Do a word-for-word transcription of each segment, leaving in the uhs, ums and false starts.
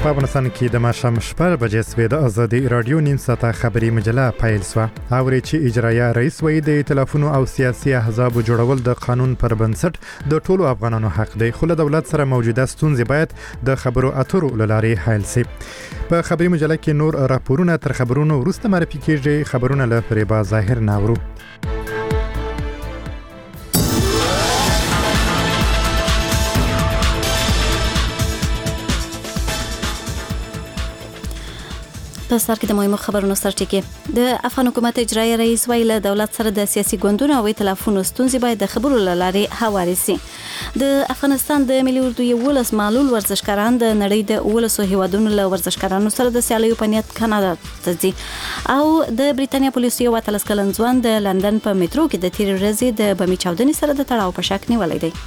په افغانستان کې د ماښام شپږ بجې سوې د ازادي رادیو نیم ساعته خبري مجله پیل شوه. اوري چې اجرایه رئیس وایي د ائتلافونو او سیاسي احزابو جوړول د قانون پر بنسټ د ټولو افغانانو حق دی، خو له دولت سره موجوده ستونزې باید د خبرو اترو له لارې حل شي. په خبري مجله کې نور راپورونه تر خبرونو وروسته معرفي کیږي. خبرونه له فریبا ظاهر ناورو. په سر کې د مهمو خبرونو سرټکی. د افغان حکومت اجرایي رئیس ویل دولت سره د سیاسي ګوندونو او ائتلافونو ستونزې باید د خبرو له لارې هوارې شي. د افغانستان د ملي اردو یولس معلول ورزشکاران د نړۍ د اولسو هیوادونو له ورزشکارانو سره د سیالیو په نیت کاناډا ته ځي. او د بریتانیا پولیسو یو اتلس کلن ځوان د لندن په میټرو کې د تیرې ورځې د بمي چاودنې سره د تړاو په شک نیولی دی.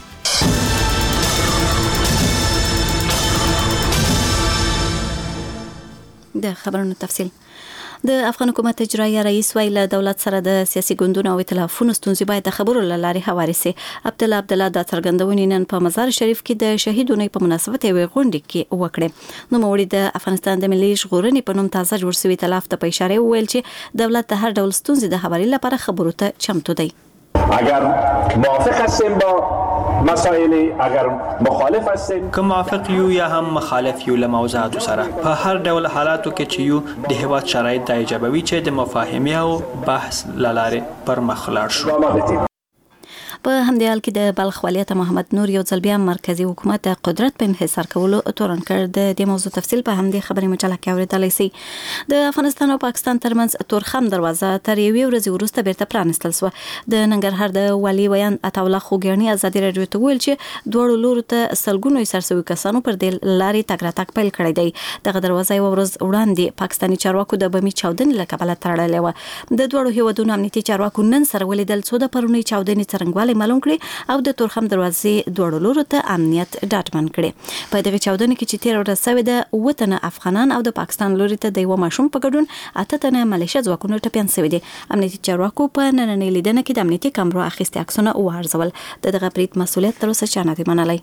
د خبرونو تفصیل. د افغان حکومت اجرایي رئیس ویل دولت سره د سیاسي ګوندونو او ائتلافونو ستونزې باید د خبرو له لارې هوارې شي. عبدالله عبدالله د څرګندونې نن په مزار شریف کې د شهیدونو په مناسبت یوې غونډې کې وکړې. نوموړي د افغانستان د ملي ژغورنې په نوم تازه جوړ شوي ائتلاف ته په اشاره وویل چې دولت د هر ډول ستونزې د هواري لپاره خبرو ته چمتو دی. اگر موافق هستیم با مسائل، اگر مخالف هستیم که موافق یو یا هم مخالف یو له موضوعاتو سره په هر ډول حالاتو کې چې یو د هیواد شرایط د ایجابوي چې د مفاهمې او بحث لاره پر مخ لاړ شو. په همدې حال کې د بلخ ولیعت محمد نور یو ځل بیا مرکزی حکومت د قدرت په انحصار کولو تورن کړ. د دې موضوع تفصیل په همدې خبري مجله کې اورېدلی سي. د افغانستان او پاکستان ترمنځ تورخم دروازه تر یوې ورځې وروسته بیرته پرانستل شوه. د ننګرهار د والي ویان عطاالله خوګیاڼي ازادي راډیو ته ویل چې دواړو لورو ته سلګونو سرسوي کسانو پر دې لارې تګ راتګ پیل کړی دی. دغه دروازه یو ورځ وړاندې پاکستاني چارواکو د بمي چاودنې له کبله تړلې وه. د دواړو هیوادونو امنیتي چارواکو نن سره ولیدل څو د پرونۍ چاودنې څرنګوالی معلوم کړي او د تورخم دروازې دوړو لورو ته امنیت ډاډمن کړي. په دغه چاودنې کې چې تیر ورځ سوي د وطن افغانان او د پاکستان لوري ته د یو ماشوم په ګډون اته تنه ملیشه ځواکونو ټپيان سوي دي. امنیتي چارواکو په نننۍ لیدنه کې د امنیتي کامرو اخیستي عکسونه وارزول. دغه برید مسؤلیت تر اوسه چا نه دی منلی.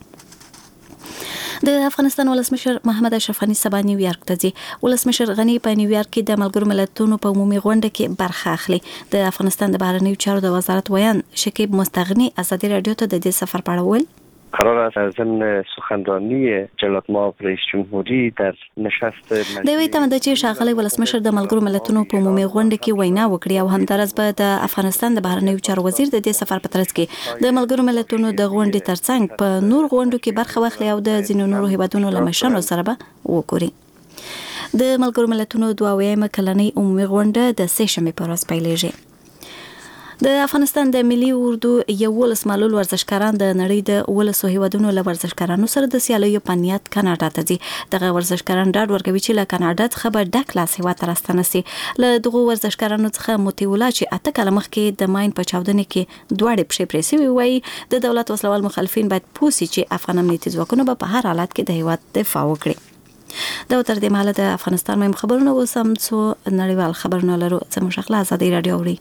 د افغانستان ولسمشر محمد اشرف غنی سبا نیویارک ته ځي. ولسمشر غنی په نیویارک کې د ملګرو ملتونو په عمومي غونډه کې برخه اخلي. د افغانستان د بهرنیو چارو د وزارت ویان شکیب مستغنی ازادي راډیو ته د دې سفر په اړه وویل قرار است از ضمن سخنرانی جلال مآب رئیس جمهوری در نشست د وی تمه د چې شاغلی ولسمشر د ملګرو ملتونو په عمومي غونډه کې وینا وکړي او همدارس به د افغانستان د بهرنیو چارو وزیر د دې سفر په ترڅ کې د ملګرو ملتونو د غونډې ترڅنګ په نور غونډو کې برخه واخلي او د ځینو نورو هیوادونو له مشرانو سره به وګوري. د ملګرو ملتونو دوه ویمه کلنۍ عمومي غونډه د سه شنبې په ورځ پیلېږي. د افغانستان د ملي اردو یولس معلول ورزشکاران د نړۍ د اولسو هیوادونو له ورزشکارانو سره د سیالیو په نیت کاناډا ته ځي. دغه ورزشکاران ډاډ ورکوي چې له کاناډا څخه به ډک لاس هیواد ته راستنه سي. له دغو ورزشکارانو څخه موتیولا چې اته کاله مخکې د ماین په چاودنې کې دواړې پښې پرې سوي وایي د دولت وسلوال مخالفین باید پوه سي چې افغان امنیتي ځواکونه به په هر حالت کې د هیواد دفاع وکړي. دا تر دې مهاله د افغانستان مهم خبرونه اوس هم څو نړیوال خبرونه لرو. زموږ خپله ازادي راډیو اوري.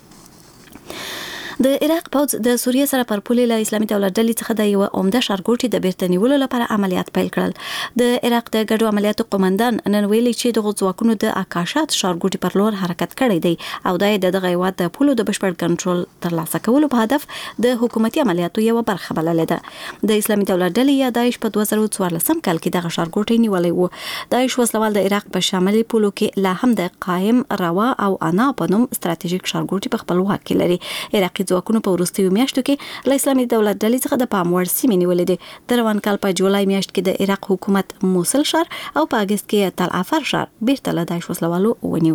د عراق پوځ د سوریه سره پر پولې له اسلامي دولت ډلې څخه د یو عمده ښارګوټي د بیرته نیولو لپاره عملیات پیل کړل. د عراق د ګډو عملیاتو قومندان نن ویلي چې د ځواکونو د اکاشات ښارګوټي پر لور حرکت کړی دی او دا د دغه هیواد د پولو د بشپړ کنټرول ترلاسه کولو په هدف د حکومتي عملیاتو یو برخه بللې ده. د اسلامي دولت ډلې یا داعش په دوه زره څوارلسم کال کې دغه ښارګوټي نیولې و. داعش وسلوال د عراق په شمالي پولو کې لا هم د قائم روا او انا په نوم ستراتیژیک ښارګوټي په خپل واک کې لري. عراقي ځواکونو په وروستیو میاشتو کې له اسلامي دولت ډلې څخه د پام وړ سیمې نیولې دي. د روان کال په جولای میاشت کې د عراق حکومت موصل ښار او په اګست کې تل افر ښار بیرته له داعش وسلوالو ونیو.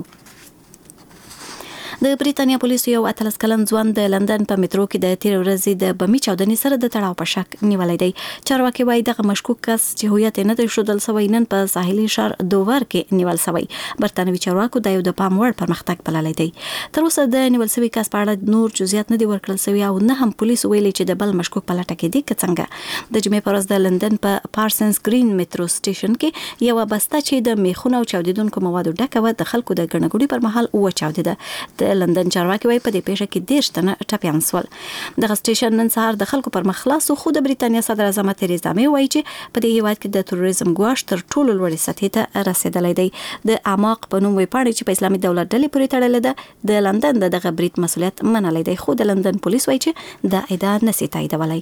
د بریتانیا پولیسو یو اتلس کلن ځوان د لندن په میټرو کې د تیر ورځې د بمي چاودنې سره د تړاو په شک نیولای دی. چارواکي وایي دغه مشکوک کس چې هویت نه دی ښودل شوی نن په ساحلي ښار دوور کې نیول شوی. برتانوي چارواکو د یو د پام وړ پرمختګ بللی دی. تر اوسه د نیول شوی کس په اړه نور جزئیات نه دي ورکړل شوي او نه هم پولیسو ویلي چې د بل مشکوک په لټه کې دي که څنګه. د جمعې په ورځ د لندن په پارسنز گرین میټرو سټیشن کې یو بسته چې د میخونو او چاودیدونکو موادو ډکه وه د خلکو د ګڼه ګوڼې پر مهال وچاودېده. د د لندن چارواکي وايي په دې پیښه کې دیرش تنه ټپیان سول. دغه سټیشن نن سهار د خلکو پر مخ خلاص خو د بریتانیا صدر اعظم تریزا مې وايي چې په دې هیواد کې د تروریزم ګواښ تر ټولو لوړې سطحې ته رسیدلی دی. د اعماق په نوم ویپاڼې چې په اسلامي دولت ډلې پورې تړلې ده د لندن د دغه برید مسؤلیت منلی دی، خو د لندن پولیس وايي چې دا ادعا نشي تاییدولی.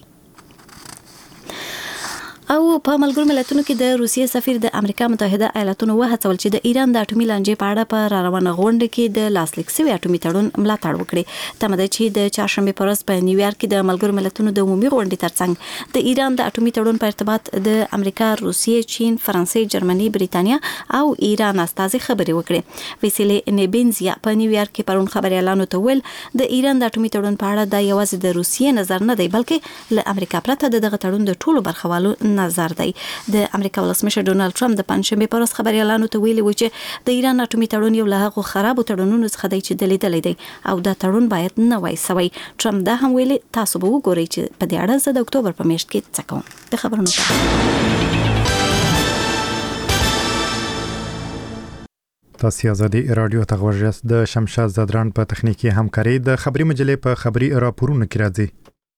او په ملګرو ملتونو کې د روسیې سفیر د امریکا متحده ایالاتونو وهڅول چې د ایران د اټومي لانجې په اړه په روانه غونډه کې د لاسلیک شوی اټومي تړون ملاتړ وکړي. تمه ده چې د چهارشنبه په ورځ په نیویارک کې د ملګرو ملتونو د عمومي غونډې ترڅنګ د ایران د اټومي تړون په ارتباط د امریکا، روسیې، چین، فرانسې، جرمني، بریتانیا او ایران استازي خبرې وکړي. ویسیلې نیبنزیا په نیویارک کې پرون خبريالانو ته ویل د ایران د اټومي تړون په اړه د یوازې د روسیې نظر نه دی بلکې له امریکا پرته دغه تړون د ټولو برخوالو نظر دی. د امریکا ولسمشر ډونالد ټرمپ د پنځشنبه په ورځ خبريالانو ته ویلي و چې د ایران اټومي تړون یو له هغو خرابو تړونونو څخه دی چې دلیدلی دی او دا تړون باید نه وای سوی. ټرمپ دا هم ویلي تاسو به وګورئ چې په دې اړه زه د اکتوبر په میاشت کې څه کوم. د خبرونو تاسو آزادي رادیو ته غوږ د شمشاد زدران په تخنیکی همکاري د خبري مجلې په خبري راپورونو کې راځي.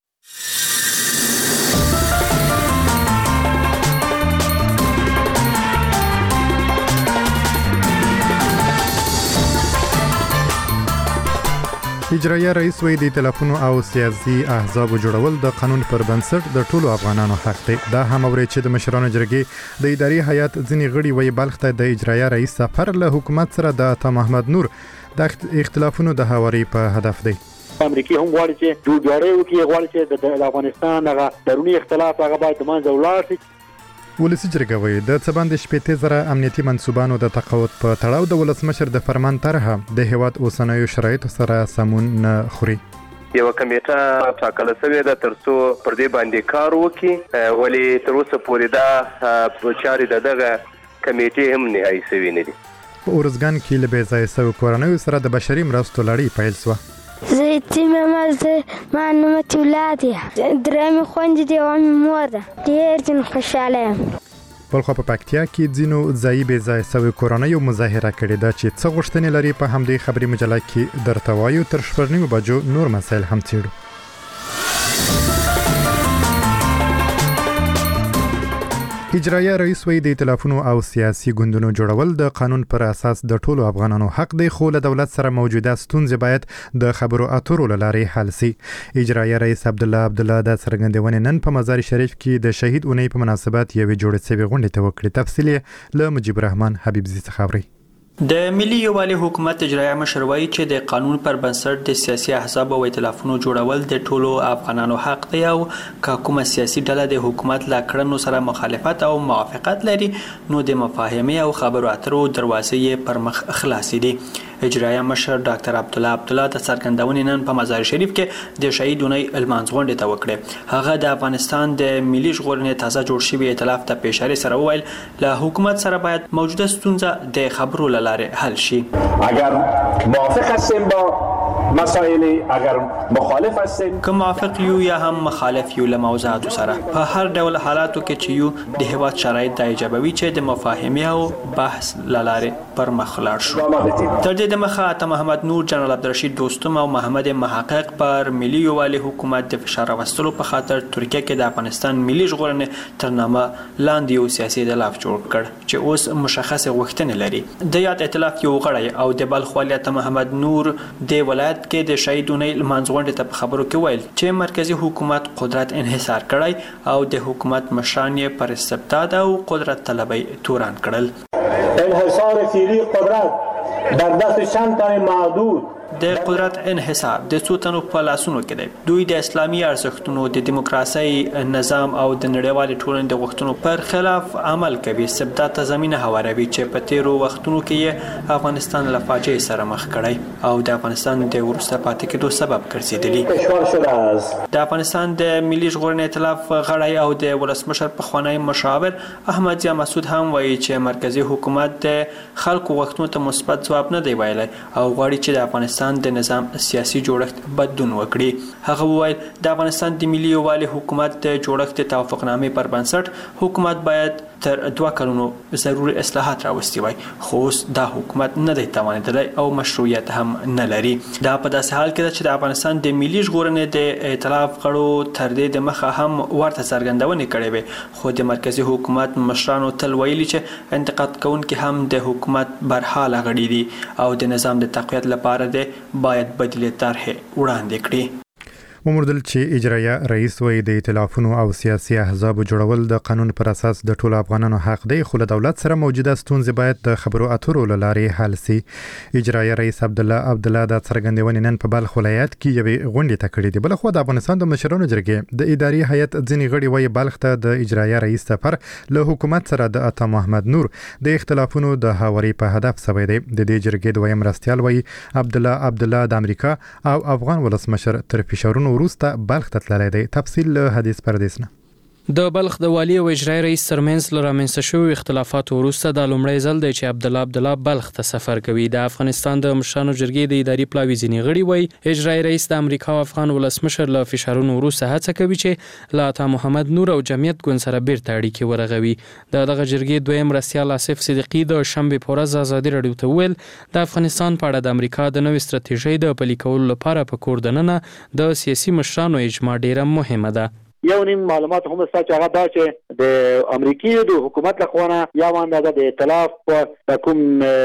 اجرایه رئیس وی د ائتلافونو او سیاسي احزابو جوړول د قانون پر بنسټ د ټولو افغانانو حق دی. دا هم اوري چې د مشرانو جرګې د اداري هیئت ځینې غړي وی بلخ ته د اجرایه رئیس سفر له حکومت سره د عطا محمد نور د اختلافونو د هواري په هدف دی. امریکای هم غواړي چې جوړجاړی وکړي، غواړي چې د افغانستان هغه دروني اختلاف هغه باید د منځه ولاړ شي. ولسی جرګه وی د څباند شپږ زره امنیتي منسوبانو د تقاعد په تړاو د ولسمشر د فرمان طرحه د هیواد اوسنیو شرایطو سره سمون نه خوري. یو کمیټه ټاکل شوې ده ترڅو پر دې باندې کار وکړي، ولی تر اوسه پورې دا په چاري دغه کمیټې هم نهایی شوې نه دي. په اورزګان کې له بې ځایه شویو کورنیو سره د بشري مرستو لړۍ پیل شوه. زه مې ما نومت ولاد یم، درېیمې خویندې دي او مې مور ده. ډېر ځین خوشحاله یم. بلخو په پکتیا کې ځینو ځایي بې ځایه شویو کورنیو مظاهره کړې ده چې څه غوښتنې لري په همدې خبري مجله کې درته وایو. تر شپږ نیمو بجو نور مسایل هم څېړو. اجرایه رئیس وی د ائتلافونو او سیاسي ګوندونو جوړول د قانون پر اساس د ټولو افغانانو حق دی، خو له دولت سره موجوده ستونزې باید د خبرو اترو له لارې حل شي. اجرایه رئیس عبدالله عبدالله د څرګندونې نن په مزار شریف کې د شهید اونۍ په مناسبت یوې جوړې شوې غونډې ته وکړې. تفصیل یې له مجیب الرحمن حبیبزي څخه اورئ. د ملي یووالي حکومت اجرایه مشر وایي چې د قانون پر بنسټ د سیاسي احزاب او ائتلافونو جوړول د ټولو افغانانو حق دی او که کومه سیاسي ډله د حکومت له کړنو سره مخالفت او موافقت لري نو د مفاهمې او خبرو اترو دروازې پر مخ خلاصې دي. اجرایه مشر ډاکټر عبدالله عبدالله د څرګندونې نن په مزار شریف کې د شهید اونۍ لمانځ غونډې ته وکړې. هغه د افغانستان د ملي ژغورنې تازه جوړ شوي ائتلاف ته په اشاره سره وویل له حکومت سره باید موجوده ستونزه د خبرو له لارې حل شي. اگر موافق هستیم با مسائل، اگر مخالف هستیم که موافق یو یا هم مخالف یو له موضوعاتو سره په هر ډول حالاتو کې چې یو د هیواد شرایط د ایجابوي چې د مفاهمې او بحث له لارې پر مخ لاړ شو. تر دې دمخه عطا محمد نور، جنرال عبدالرشید دوستم او محمد محقق پر ملي یووالي حکومت د فشار راوستلو په خاطر ترکیه کې د افغانستان ملي ژغورنې تر نامه لاندې یو سیاسي ائتلاف جوړ کړ چې اوس مشخصه غوښتنې لري. د یاد ائتلاف یو غړی او د بلخ والي عطا محمد نور د ولایت کې د شهید اونۍ لمانځ غونډې ته په خبرو کې ویل چې مرکزی حکومت قدرت انحصار کړی او د حکومت مشران یې پر استبداد او قدرت طلبۍ تورن کړل. انحصار فعلی قدرت در دست چند تن محدود د قدرت انحصار د څو تنو په لاسونو کې دی. دوی د اسلامي ارزښتونو، د دیموکراسي نظام او د نړیوالې ټولنې د غوښتنو پر خلاف عمل کوي. استبداد ته زمینه هواروي چې په تیرو وختونو کې افغانستان له فاجعې سره مخ کړی او د افغانستان د وروسته پاتې کېدو سبب ګرځېدلی. د افغانستان د ملي ژغورنې ائتلاف غړی او د ولسمشر پخوانی مشاور احمد ضیا مسعود هم وایي چې مرکزی حکومت د خلکو غوښتنو ته مثبت ځواب نه دی ویلی او غواړي چې د افغانستان افغانستان د نظام سیاسي جوړښت بدلون وکړي. هغه وویل د افغانستان د ملي یووالي حکومت د جوړښت د توافقنامې پر بنسټ حکومت باید تر دوه کلونو ضروري اصلاحات راوستي وای، خو اوس دا حکومت نه دی توانېدلی او مشروعیت هم نه لري. دا په داسې حال کې ده چې د افغانستان د ملي ژغورنې د ائتلاف غړو تر دې د مخه هم ورته څرګندونې کړې وې، خو د مرکزي حکومت مشرانو تل ویلي چې انتقاد کوونکي هم د حکومت برحاله غړي دي او د نظام د تقویت لپاره د باید بدیلې طرحې وړاندې کړي. ومردل چې اجرایه رئیس وی د ائتلافونو او سیاسي احزاب جوړول د قانون پر اساس د ټولو افغانانو حق دی، خو له دولت سره موجوده ستونزې باید د خبرو اترو له لارې حل سي. اجرایه رئیس عبدالله عبدالله د څرګندونې نن په بلخ ولایت کې یوې غونډې ته کړې دي. بل خو د افغانستان د مشرانو جرګې د اداري هیئت ځینې غړي وایي بلخ ته د اجرایه رئیس سفر له حکومت سره د عطا محمد نور د اختلافونو د هواري په هدف سوی دی. د دې جرګې دویم مرستیال وایي عبدالله عبدالله د امریکا او افغان ولسمشر تر فشارونو وروسته بلخ ته تللی دی. تفصیل له حدیث پردیس نه. د بلخ د والی او اجرایي رئیس ترمنځ له رامنځته شویو اختلافاتو وروسته دا لومړی ځل دی چې عبدالله عبدالله بلخ ته سفر کوي. د افغانستان د مشرانو جرګې د اداري پلاوي ځینې غړي وایي اجرایي رئیس د امریکا او افغان ولسمشر له فشارونو وروسته هڅه کوي چې له عطا محمد نور او جمعیت ګوند سره بیرته اړیکې ورغوي. د دغه جرګې دویم مرستیال آصف صدیقي د شنبې په ورځ ازادي راډیو ته وویل د افغانستان په اړه د امریکا د نوې ستراتیژۍ د پلي کولو لپاره په کور دننه د سیاسي مشرانو اجماع ډیره مهمه ده. یو نیم معلومات هم ستا چې هغه دا چې د امریکایي د حکومت لخوا یا اندازه د ائتلاف په کوم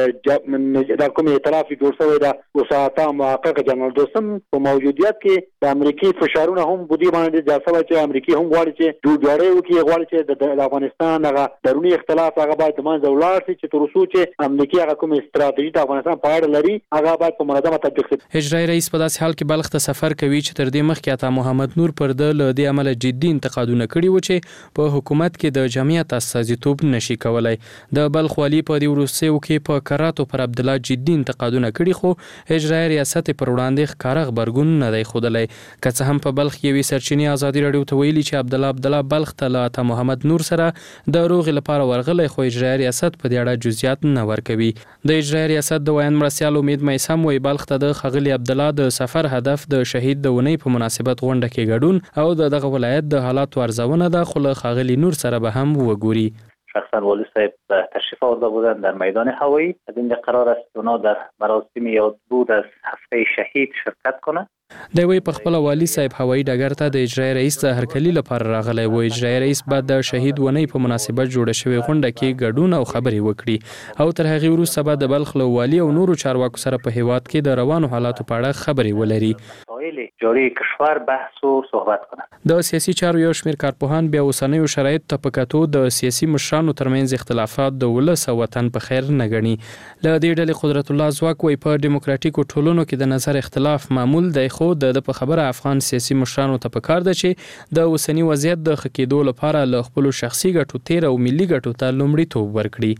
د کوم ائتلاف جوړ شوی دا وساته محقق جنرال دوستم په موجودیت کې د امریکایي فشارونه هم بودی باندې ځاسوي چې امریکایي هم غواړي چې جوړجاړی وکړي، غواړي چې د افغانستان هغه دروني اختلاف هغه باید د منځه ولاړ شي چې تر څو چې امریکایي هغه کوم استراتیژي د افغانستان په اړه لري هغه باید په منظمه تطبیق شي. اجرایي رئیس په داسې حال کې بلخ ته سفر کوي چې تر دې مخکې عطا محمد نور پر د له دې عمله جدي انتقادونه کړي و چې په حکومت کې د جمعیت استازیتوب نشي کولای. د بلخ والی په دې وروستیو کې په کراتو پر عبدالله جدي انتقادونه کړي، خو اجرایي ریاست پر وړاندې ښکاره غبرګون نه دی ښودلی. که څه هم په بلخ کې یوې سرچینې ازادي راډیو ته ویلي چې عبدالله عبدالله بلخ ته له عطا محمد نور سره د روغې لپاره ورغلی، خو اجرایي ریاست په دې اړه جزئیات نه ورکوي. د اجرایي ریاست د ویان مرستیال امید میثم وایي بلخ ته د ښاغلي عبدالله د سفر هدف د شهید د اونۍ په مناسبت غونډه کې ګډون او د دغه ولایت د حالاتو ارزونه ده، خو له ښاغلي نور سره به هم وګوري. شخصا والی صاحب تشریف آورده بودند در میدان هوایی. از اینجا قرار است اونا در مراسم یادبود از هفته شهید شرکت کنند. د وی په خپل والی صاحب هوایی ډګر ته د اجرایي رئیس د هرکلی لپاره راغلی و. اجرایي رئیس بعد د شهید ونی په مناسبت جوړه شوې غونډه کې ګډون او خبرې وکړي او تر هغې وروسته به د بلخ له والی او نورو چارواکو سره په هیواد کې د روانو حالاتو په اړه خبرې ولري. جاری کشور بحث او صحبت کنند. د سیاسي چارو یو شمېر کارپوهان بیا اوسنیو شرایطو ته په کتو د سیاسي مشرانو ترمنځ اختلافات د ولس او وطن په خیر نه ګڼي. له دې ډلې قدرت الله ځواک وایي په ډیموکراتیکو ټولنو کې د نظر اختلاف معمول دی، خو د په خبره افغان سیاسي مشرانو ته پکار ده چې د اوسنی وضعیت د ښه کېدو لپاره له خپلو شخصي ګټو تیر او ملي ګټو ته لومړیتوب ورکړي.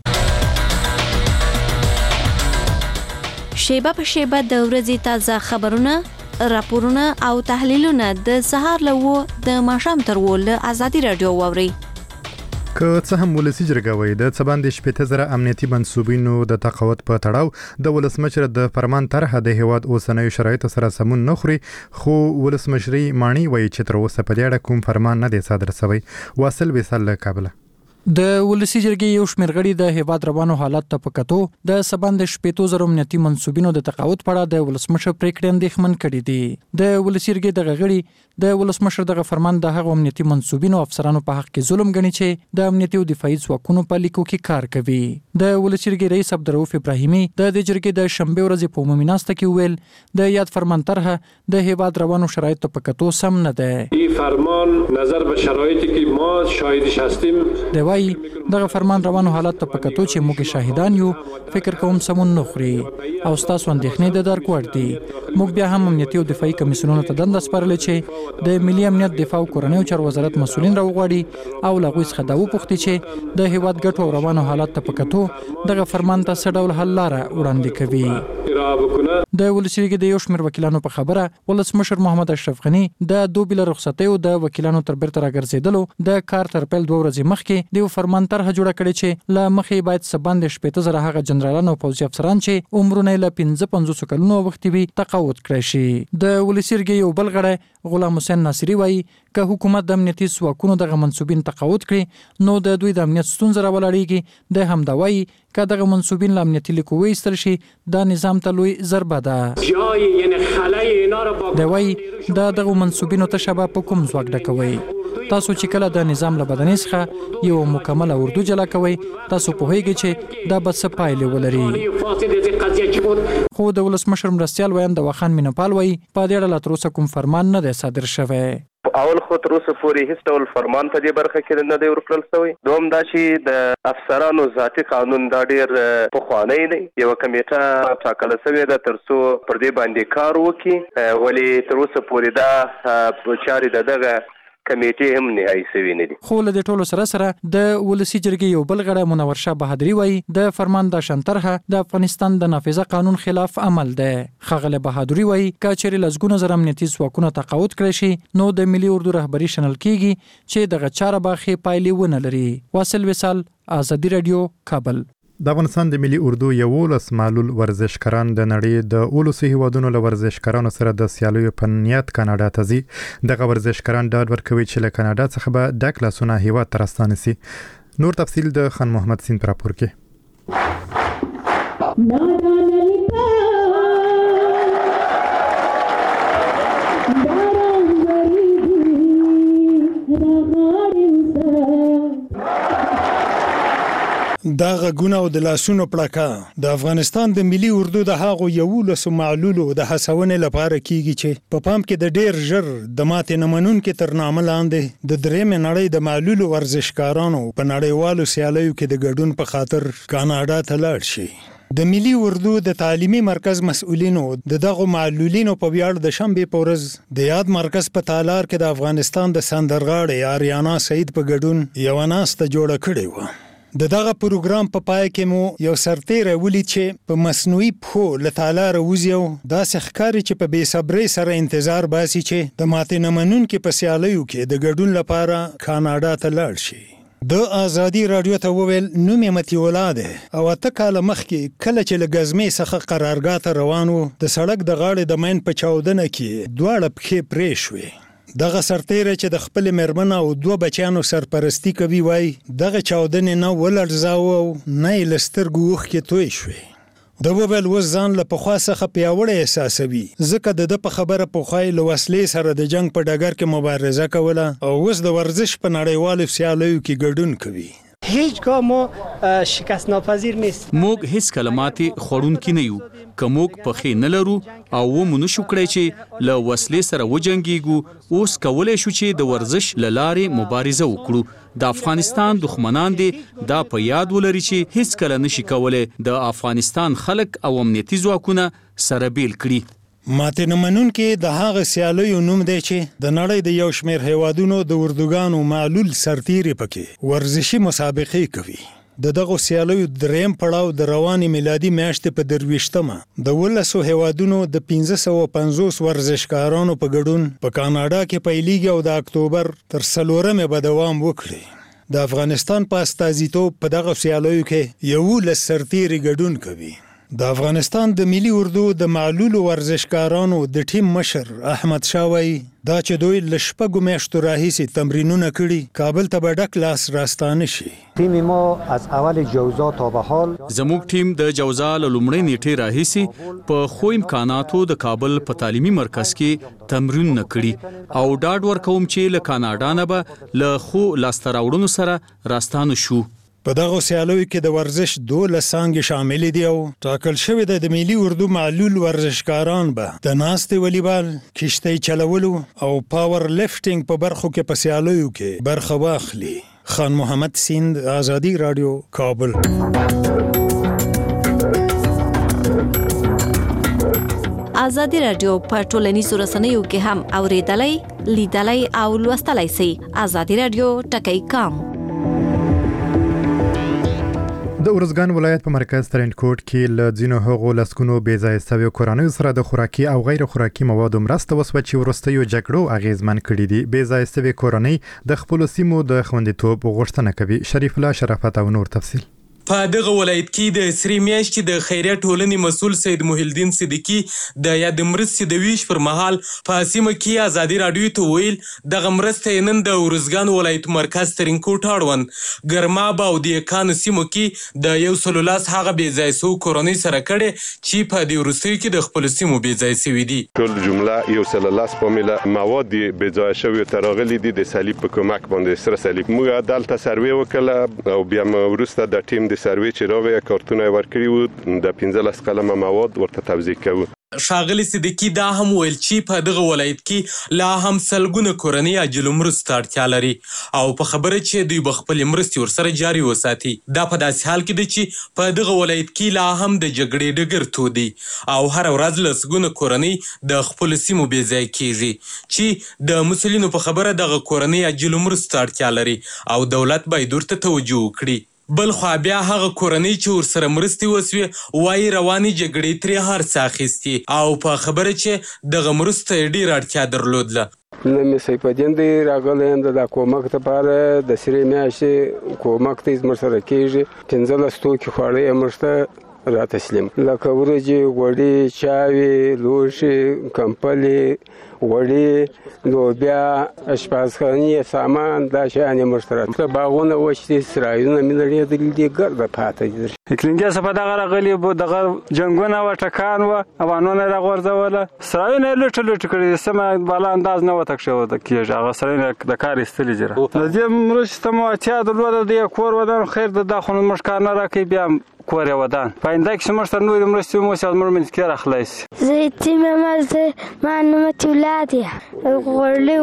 شیبه په شیبه د ورځې تازه خبرونه، راپورونه او تحلیلونه د سهار له و د ماښام تر و له ازادي راډیو واوري. که څه هم ولسی جرګه وایي د څه باندې شپېته زره امنیتي منصوبینو د تقاوت په تړاو د ولسمشر د فرمان طرحه د هیواد اوسنیو شرایطو سره سمون نه خوري، خو ولسمشري ماڼۍ وایي چې تر اوسه په دې اړه کوم فرمان نه دی صادر شوی. واصل وصال له کابله. د ولسی جرګې یو شمېر غړي د هیواد روانو حالات ته په کتو د سباند شپېتو زره امنیتي منصوبینو د تقاوت په اړه د ولسمشر پریکړې اندېښمن کړي دي. د ولسی جرګې دغه غړي د ولسمشر دغه فرمان د هغو امنیتي منصوبینو افسرانو په حق کې ظلم ګڼي چې د امنیتي او دفاعي ځواکونو په لیکو کې کار کوي. د ولسی جرګې رئیس عبدالرؤف ابراهیمي د دې جرګې د شنبې ورځې په عمومي ناسته کې ویل د یاد فرمان طرحه د هیواد روانو شرایطو په کتو سم نه ده. این فرمان نظر به شرایطی که ما شاهدش هستیم دی وایي دغه فرمان روانو حالات ته په کتو چې موږ شاهدان یو فکر کوم سمون نه خوري او ستاسو اندېښنې د درک وړ دي. موږ بیا هم امنیتي او دفاعي کمیسیونونو ته دنده سپارلې چې د ملي امنیت، دفاع او کورنیو چارو وزارت مسؤلین راوغواړي او له هغوی څخه دا وپوښتي چې د هیواد ګټو او روانو حالات ته په کتو دغه فرمان ته څه ډول حل لاره وړاندې کوي. د ولسی جرګې د یو شمېر وکیلانو په خبره ولسمشر محمد اشرف غني د دوه بېله رخصتیو د وکیلانو تر بیرته راګرځېدلو د کار تر پیل دوه ورځې مخکې د یو فرمان طرحه جوړه کړې چې له مخې باید سباند شپږ زره هغه جنرالان او پوځي افسران چې عمرونه له پنځه پنځوس کلونو وخت وي تقاعد کړی شي. د ولسي جرګې یو بل غړی غلام حسین ناصری وایي که حکومت د امنیتي ځواکونو دغه منصوبین تقاعد کړي نو د دوی د امنیت ستونزه راولاړېږي. د همدا وایي که دغه منصوبین له امنیتي لیکو وایستل شي دا نظام ته لوی ضربه ده. د وایي دا دغه منصوبینو ته شبه په کوم ځواک ډکوي. تاسو چې کله د نظام له بدنې څخه یو مکمله اردو جلا کوئ تاسو پوهیږئ چې دا به څه پایلې ولري. خو د ولسمشر مرستیال ویاند وخان مینپال وایي په دې اړه لا تر اوسه کوم فرمان نه دی صادر شوی. اول خو تر اوسه پورې هیڅ ډول فرمان په دې برخه کې نه دی ورکړل شوی. دوم دا چې د افسرانو ذاتي قانون دا ډېر پخوانی دی. یو کمیټه ټاکل شوې ده تر څو پر دې باندې کار وکړي ولې تر اوسه پورې دا چارې د دغه کمیټې هم نهایي شوي نه دي. خو له دې ټولو سره سره د ولسي جرګې یو بل غړی منور شاه بهادري وایي د فرمان د شنطرحه د افغانستان د نافذه قانون خلاف عمل دی. ښاغلی بهادري وایي که چیرې لسګونه زره امنیتي ځواکونه تقاعد کړی شي نو د ملي اردو رهبري شنل کیږي چې دغه چاره به ښې پایلې ونه لري. واصل وصال، آزادي رادیو، کابل. د افغانستان د ملي اردو یولس معلول ورزشکاران د نړۍ د اولسو هیوادونو له ورزشکارانو سره د سیالیو په نیت کاناډا ته ځي. دغه ورزشکاران ډاډ ورکوي چې له کاناډا څخه به ډک لاسونه هیواد ته راستانه سي. نور تفصیل د خان محمد سین پر راپور کې. دا غږونه او د لاسونو پړکا د افغانستان د ملي اردو د هغو یولسو معلولو د هڅونې لپاره کیږي چې په پام کې د ډیر ژر د ماتې نه منونکي تر نامه لاندې د درېیمې نړۍ د معلولو ورزشکارانو په نړیوالو سیالیو کې د ګډون په خاطر کاناډا ته لاړ شي. د ملي اردو د تعلیمي مرکز مسؤلینو د دغو معلولینو په ویاړ د شنبې په ورځ د یاد مرکز په تالار کې د افغانستان د سندرغاړې آریانا سعید په ګډون یوه ناسته جوړه کړې وه. د دغه پروګرام په پای کې مو یو سرتیری ولید چې په مصنوعي پښو له تالاره وځي او داسې ښکاري چې په بې صبرۍ سره انتظار باسي چې د ماتې نه منونکي په سیالیو کې د ګډون لپاره کاناډا ته لاړ شي. د آزادي رادیو ته وویل نوم یې متیولا دی او اته کاله مخکې کله چې له ګزمې څخه قرارګاه ته روان و د سړک د غاړې د مین په چاودنه کې دواړه پښې پرې شوې. دغه سرتیری چې د خپل میرمن او دوه بچیانو سرپرستی کوي وای دغه چاودنې نه ولړزاوه او نه یې له سترګو اوښکې توی شوې. د وویل اوس ځان له پخوا څخه پیاوړی احساسوي ځکه د ده په خبره پخوا یې له وسلې سره د جنګ په ډګر کې مبارزه کوله او اوس د ورزش په نړیوالو سیالیو کې ګډون کوي. هیچگاه ما شکست ناپذیر نیست. موږ هیڅ کلماتي خوړونکي نه یو. که موږ پخې نه لرو او ومو نشو کړی چې له وسلې سره وجنګیږو اوس کولی شو چې د ورزش له لارې مبارزه وکړو. د افغانستان دښمنان دي دا په یاد ولري چې هیڅ کله نشي کولی د افغانستان خلک او امنیتي ځواکونه سره بیل کړي. ماتې نه منونکي د هغه سیالیو نوم دی چې د نړۍ د یو شمېر هیوادونو د اردوګانو معلول سرتیري پکې ورزشي مسابقې کوي. د دغو سیالیو دریم پړاو د روانې میلادي میاشتې په درویشتمه د ولسو هیوادونو د پنځه سوه پنځوس ورزشکارانو په ګډون په کاناډا کې پیلیږي او د اکتوبر تر څلورمې به دوام وکړي. د افغانستان په استازیتوب په دغه سیالیو کې یولس سرتیري ګډون کوي. د افغانستان د ملي اردو د معلولو ورزشکارانو د ټیم مشر احمد شاه وایي دا چې دوی له شپږو میاشتو راهیسې تمرینونه کړي کابل ته به ډک لاس راستانه شي. تیم ما از اول جوزا تا به حال زموږ ټیم د جوزا له لومړۍ نیټې راهیسې په ښو امکاناتو د کابل په تعلیمي مرکز کې تمرینونه کړي او ډاډ ورکوم چې له کاناډا نه به له ښو لاسته راوړنو سره راستانه شو. په دغه سیالیو کې د ورزش دولس څانګې شامل دي او ټاکل شوې ده د ملي اردو معلول ورزشکاران به د ناستې والیبال، کشتۍ چلولو او پاور لفټینګ په برخو کې په سیالیو کې برخه واخلي. خان محمد سیند، آزادي رادیو، کابل. آزادي رادیو په ټولنیزو رسنیو کې هم اوریدلای، لیدلای او لوستلای شئ. آزادي رادیو ټکی کام. د ارزګان ولایت په مرکز ترنټکوټ کې ل ځینو هغو لسکونو بې ځای سوي کورنۍ سره د خوراکي او غیر خوراکي موادو مرسته وسوه چې وروستیو جګړو اغیزمن کړي دي. بې ځای سوي کورنۍ د خپل سیمو د خوندیتوب غوښتنه کوي. شریف الله شرافت او نور تفصیل. په دغه ولایت کې د سری میاشتې د خیریه ټولنې مسؤل سید محی الدین صدیقي د یاد مرستې د ویش پر مهال په سیمه کې ازادي راډیو ته ویل دغه مرسته نن د ارزګان ولایت مرکز ترنکوټ اړوند ګرماب او د یکانو سیمو کې د یو سل لاس هغه بې ځای سوو کورنۍ سره کړې چې په دې وروستیو کې د خپلو سیمو بې ځای سوي دي. ټول جمله یو سل لاس په میله مواد بې ځای شوي ته راغلي دي د صلیب په کومک باندې سره صلیب. موږ دلته سروې وکړه او بیا وروسته د ټیم د سروې چې راوي کارتونه ورکړي وو د پنځلس قلمه مواد ورته توزیع کوو. ښاغلي صدیقي دا هم ویل چې په دغه ولایت کې لا هم سلګونه کورنۍ عاجلو مرستو اړتیا لري او په خبره چې دوی به خپلې مرستې ورسره جاري وساتي. دا په داسې حال کې ده چې په دغه ولایت کې لا هم د جګړې ډګر تود دی او هره ورځ لسګونه کورنۍ د خپلو سیمو بې ځای کېږي چې د مسؤلینو په خبره دغه کورنۍ عاجلو مرستو اړتیا لري او دولت باید ورته توجه وکړي. بل خو بیا هغه کورنۍ چې ورسره مرستې وسوې وایي روانې جګړې ترې هر څه اخیستي او په خبره چې دغه مرستو یې ډېره اړتیا درلودله. نن مې سیف الدین دی راغلی یم د کومک دپاره د سرې میاشتې کومک ته زموږ سره کېږي. پنځلس توکي خواړه یې موږ ته را تسلیم لکه ورجې غوړي چاوې لوښي کمپلې غوړي لوبیا اشپزخانې سامان دا شیان یې موږ ته را باغونه وچ دي سرایونه مې لړېدلي دي ګرده پاته دي. اقلینګي څه په دغه راغلي بو دغه جنګونه وه ټکان وه افغانونه یې راغورځوله سرایونه یې لوټه لوټه کړي دي سمه بالا انداز نه ورته کښېوته کېږي هغه سرایونه د کار ایستلي دي. د دې مرستې ته مو اړتیا درلوده د یې کور ودان خیر د دا خو موږ کار نه راکوي بیا کور یې ودان په آینده کې چې موږ سره نورې مرستې وموسي او زموږ منځ کې راخلی شي. زه یتیم یم زه ما نومت ولاد یم غوړي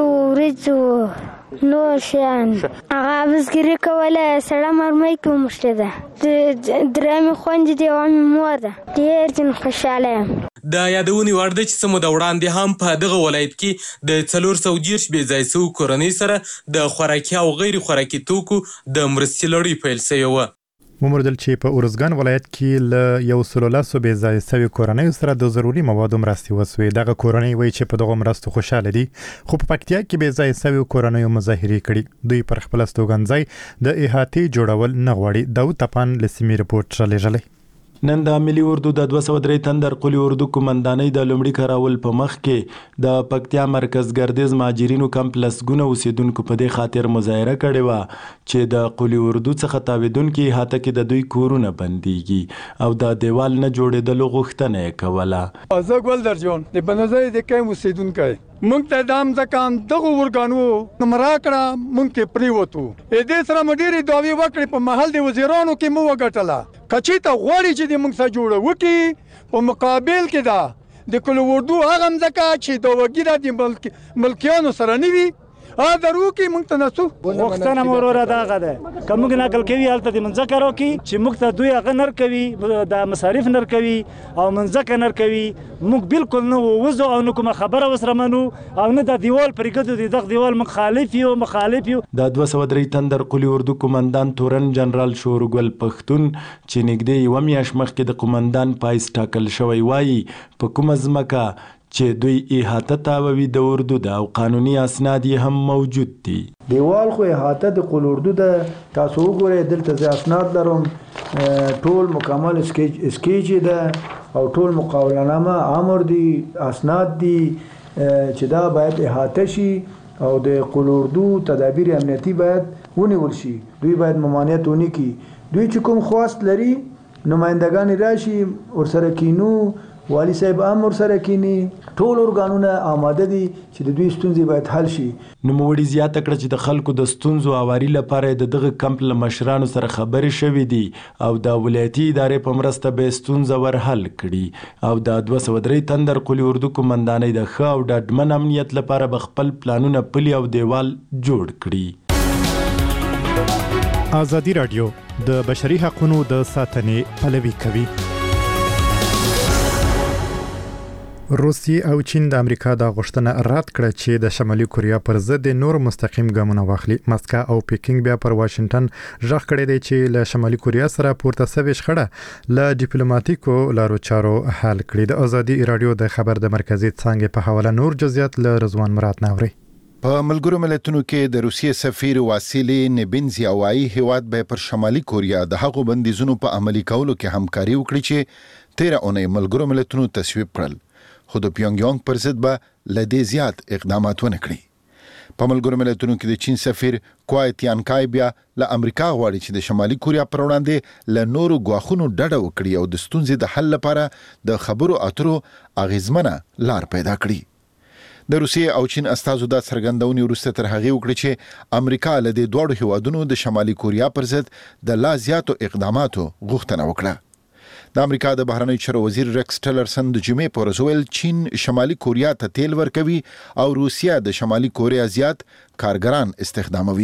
وریځو نور شیان هغه بزګري کوله سړه مرمۍ کې وموښتې ده درېیمې خویندې دي او مې مور ده ډېر ځین خوشحاله یم. د یادونې وړ ده چې څه موده وړاندې هم په دغه ولایت کې د څلور سوه دېرش بې ځای سوو کورنۍ سره د خوراکي او غیر خوراکي توکو د مرستې لړۍ پیل شوې وه. وموندل چې په ارزګان ولایت کې له یو سل لسو بې ځای سوي کورنیو سره د ضروري موادو مرستې وسوې. دغه کورنۍ وایي چې په دغو مرستو خوشحاله دي خو په پکتیا کې بې ځای سوي کورنیو مظاهرې کړي. دوی پر خپل استوګنځای د احاطې جوړول نه غواړي. داود تپان له سیمې رپورټ رالیږلی. نن د ملي اردو د دوه سوه درې تندر قلي اردو قومندانۍ د لومړي کراول په مخ کې د پکتیا مرکز ګردیز مهاجرینو کمپ لسګونه اوسیدونکو په دې خاطر مظاهره کړې وه چې د قلي اردو څخه تاویدونکي احاطه کې د دوی کورونه بندیږي او د دیوال نه جوړېدلو غوښتنه یې کوله. زه ګل درجون د بنوځای د کم اوسیدونکی مونږ ته دام ځکه دغه ورګانو نمرا کړه مونږ ته پریوتو ا دې سره مډيري داوی وکړي په محل د وزیرانو کې مو وګټله کچې ته غواړي چې د مونږ سره جوړه وکړي په مقابل کې دا د کلو اردو هغه ځکه چې د وګیره د ملک ملکیانو سره نه وي ا درو کې مونږ ته نسو وختونه مرور داغه ده کوم نقل کوي حالت د منځ کارو کې چې مونږ ته دوی هغه نر کوي د مصارف نر کوي او منځ نر کوي مونږ بالکل نه وځو او نو کوم خبره وسره منو او نه د دیوال پرګدو د دغه دیوال مخالف یو مخالف یو. د دوه سوه درې تندر قلي اردو قومندان تورن جنرال شورګل پښتون چې نږدې یوه میاشت مخکې د قومندان پایس ټاکل شوی وایي په کومه ځمکه چې دوی احاطه تاووي د اردو ده او قانوني اسناد یې هم موجود دي. دیوال خو احاطه د قل اردو ده تاسو وګورئ دلته زه اسناد لرم ټول مکمل اسکیچ ده او ټول مقاولنامه امر دي اسناد دي چې دا باید احاطه شي او د قل اردو تدابیر امنیتي باید ونیول شي. دوی باید ممانعت ونه کړي. دوی چې کوم خواست لري نمائندگان راشي ورسره کینو والی صاحب امر سره کینی ټول ارګانونه آماده دي چې د دوی ستونزې باید حل شي. نوموړي زیاته کړه چې د خلکو د ستونزو اواري لپاره د دغه کمپ له مشرانو سره خبرې شوې دي او د ولایتي ادارې په مرسته به ستونزه ور حل کړي او د دوه سوه درې تندر قلي اردو قومندانۍ د ښه او ډاډمن امنیت لپاره به خپل پلانونه پلي او دیوال جوړ کړي. ازادي راډیو د بشري حقوقو د ساتنې پلوي کوي. روسیې او چین د امریکا د غوښتنه رد کړه چې د شمالي کوریا پر ضد نور مستقیم ګامونه واخلي. مسکو او پیکینګ بیا پر واشنگټن ژغ کړی دی چې له شمالي کوریا سره پورته سوي شخړه له ډیپلوماټیکو لارو چارو حل کړي. د ازادي رادیو د خبر د مرکزی څانګې په حواله نور جزئیات له رضوان مراد ناوري. په ملګرو ملتونو کې د روسیې سفیر واسیلی نیبنزی اوایي هیواد به پر شمالي کوریا د هغو بندیزونو په عملي کولو کې همکاري وکړي چې تیره اونۍ ملګرو ملتونو تصویب کړل. خو د پیونګ یانګ پر ضد به لدې زیات اقدامات ونه کړي. په ملګرو ملتونو کې د چین سفیر کوای تیانکای بیا له امریکا غواړي چې د شمالي کوریا پر وړاندې له نورو ګواښونو ډډه وکړي او د ستونزې د حل لپاره د خبرو اترو اغیزمنه لار پیدا کړي. د روسیې او چین استازو دا څرګندونې وروسته تر هغې وکړي چې امریکا له دې دواړو هیوادونو د شمالي کوریا پر ضد د لا زیاتو اقداماتو غوښتنه وکړه. د امریکا د بهرنی چارو وزیر ریکس ټیلرسن د جمعې په ورځ ویل چین شمالي کوریا ته تیل ورکوي او روسیا د شمالي کوریا زیات کارګران استخداموي.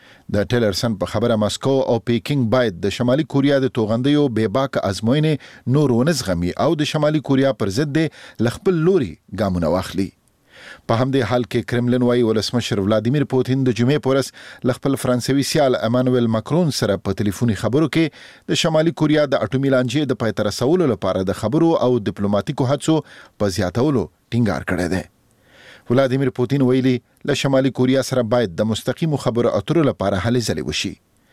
د ټیلرسن په خبره مسکو او پیکینګ باید د شمالي کوریا د توغندیو بېباکه ازموینې نور ونه زغمي او د شمالي کوریا پر ضد د خپل لوري ګامونه واخلي. په همدې حال کې کرملن وايي ولسمشر ولادیمیر پوتین د جمعې په ورځ له خپل فرانسوي سیال امانویل ماکرون سره په ټلیفوني خبرو کې د شمالي کوریا د اټومي لانجې د پای ته رسولو لپاره د خبرو او ډیپلوماټیکو هڅو په زیاتولو ټینګار کړی دی. ولادیمیر پوتین ویلي له شمالي کوریا سره باید د مستقیمو خبرو اترو لپاره هلې ځلې وشي.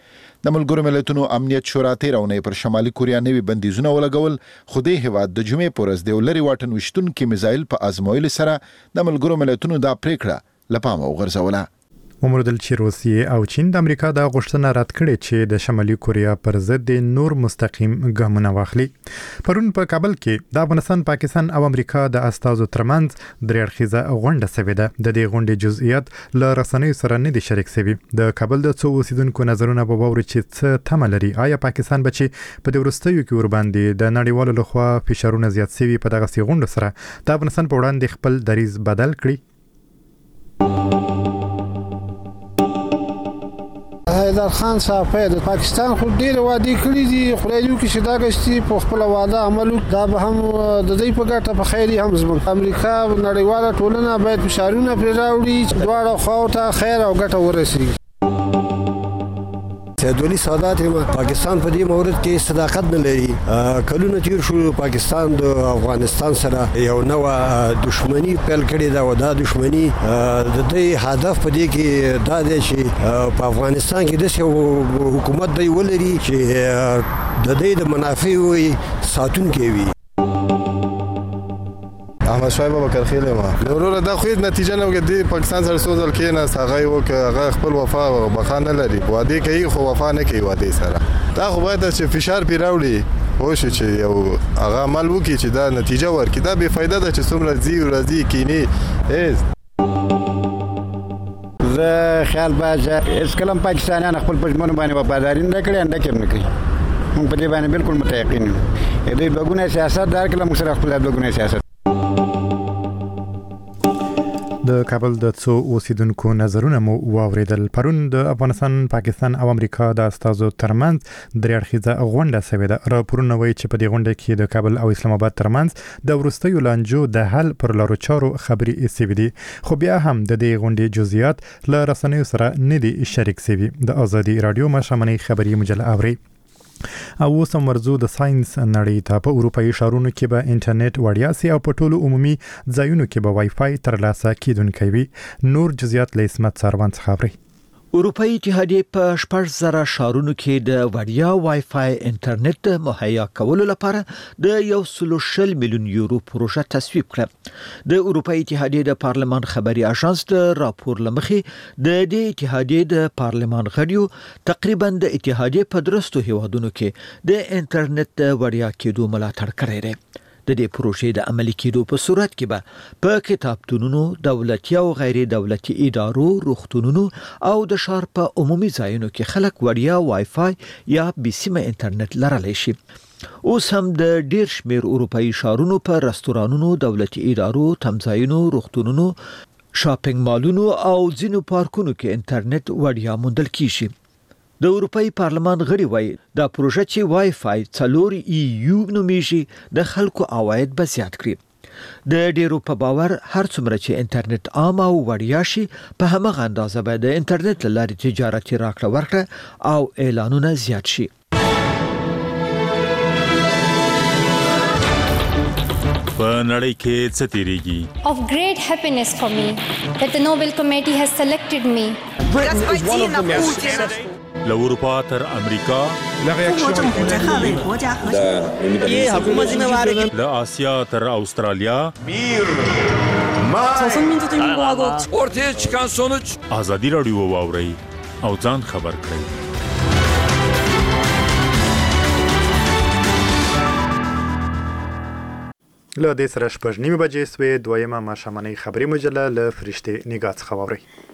د ملګرو ملتونو امنیت شورا تیره اونۍ پر شمالي کوریا نوي بندیزونه ولګول، خو دې هیواد د جمعې په ورځ د یو لرې واټن ویشتونکي میزایل په ازمویلو سره د ملګرو ملتونو دا پریکړه له پامه وغورځوله. وموندل چې روسیې او چین د امریکا د غوښتنه رد کړې چې د شمالي کوریا پر ضد نور مستقیم ګامونه واخلي. پرون په کابل کې د افغانستان، پاکستان او امریکا د استازو ترمنځ درې اړخیزه غونډه شوې ده. د دې غونډې جزئیات له رسنیو سره نه دي شریک شوي. د کابل د څو اوسیدونکو نظرونه به واوري چې څه تمه لري. آیا پاکستان به چې په دې وروستیو کې ورباندې د نړیوالو لخوا فشارونه زیات شوي په دغه سي غونډه سره د افغانستان په وړاندې خپل دریځ بدل کړي؟ حیدر خان صاحب د پاکستان خو ډیر وعده کړی دي، خدای دې وکړي چې دا غشتي په خپل وعده عمل وکړي. دا به هم د دې په ګټه په خیر هم زموږ امریکا نړیواله ټولنه باید فشارونه پرې راوړي چې دواړه خواو ته خیر او ګټه ورسیږي. سیدولي سادات پاکستان په دې مورد کې صداقت نه لري. کلونه تیر شو پاکستان د افغانستان سره یو نوې دښمنی پیل کړې ده او دا دښمنی د دې هدف په دې کې دا دی چې په افغانستان کې د حکومت دی ولري چې د دې د منافعو ساتونکي وي. احمد شایب ابوبکر خیل ما وروره دا خو نتیجه نه وګړي پاکستان سره سوزل کې نه هغه وک هغه خپل وفا او بخانه لري وعده کوي خو وفا نه کوي وعده سره. دا خو باید چې فشار پیراوړي او شي چې یو هغه عمل وکړي چې دا نتیجه ورکړي. دا به فائدہ ده چې څومره زی او راضي کینی هیڅ زه خیال باندې اس کلم پاکستانیان خپل پښمنو باندې وفاداری نه کړي انده کې نه کوي. موږ په دې باندې بالکل متيقن یو. دې بګونه سیاست دار کله موږ سره خپل بګونه سیاست. د کابل د څو اوسیدونکو نظرونه مو واوریدل. پرون د افغانستان، پاکستان او امریکا د استازو ترمنځ درې اړخیزه غونډه شوې ده. راپورونه وایي چې په دې غونډه کې د کابل او اسلام آباد ترمنځ د وروستیو لانجو د حل پر لارو چارو خبرې شوې دي، خو بیا هم د دې غونډې جزئیات له رسنیو سره نه دي شریک شوي. د ازادي رادیو مشامنۍ خبري مجله اوري. او اوس هم ورځو د ساينس نړۍ ته. په اروپایي ښارونو کې به انټرنیټ وړیا سي او په ټولو عمومي ځایونو کې به وای فای ترلاسه کیدونکی وي. نور جزئیات له اسمت سروان څخه اوري. اروپایي اتحادیه په شپږ زره ښارونو کې د وړیا وای فای انټرنیټ مهیا کولو لپاره د یو سل شل میلیون یورو پروژه تصویب کړه. د اروپایي اتحادیه د پارلمان خبري اژانس د راپور لمخې د دې اتحادیه د پارلمان غړیو تقریبا د اتحادیه په درستو هیوادونو کې د انټرنیټ د وړیا کېدو ملاتړ کړی دی. د دې پروژې د عملي کېدو په صورت کې به په کتابتونونو، دولتي او غیر دولتي ادارو، روغتونونو او د ښار په عمومي ځایونو کې خلک وړیا وای فای یا بېسیمه انټرنیټ لرلی شي. اوس هم د ډیر شمیر اروپایي ښارونو په رستورانونو، دولتي ادارو، تمځایونو، روغتونونو، شاپینګ مالونو او ځینو پارکونو کې انټرنیټ وړیا موندل کیږي. د اروپایي پارلمان غړي وایي دا پروژه چې وای فای څلور ای یو نومیږي د خلکو عواید به زیات کړي. د ډیرو په باور هر څومره چې انټرنیټ عام او وړیا شي په همغه اندازه به د انټرنیټ له لارې تجارتي راکړه ورکړه او اعلانونه زیات شي. په نړۍ کې څه تیریږي؟ Of great happiness for me that the Nobel Committee has selected me. له اروپا تر امریکا، له آسیا تر استرالیا، ortaya çıkan sonuç ازادي رادیو واوري او ځان خبر کړئ. له دې سره شپږ نیمې بجې سوې دویمه ماښامنۍ خبري مجله له فرشتې نگاه څخه واورئ.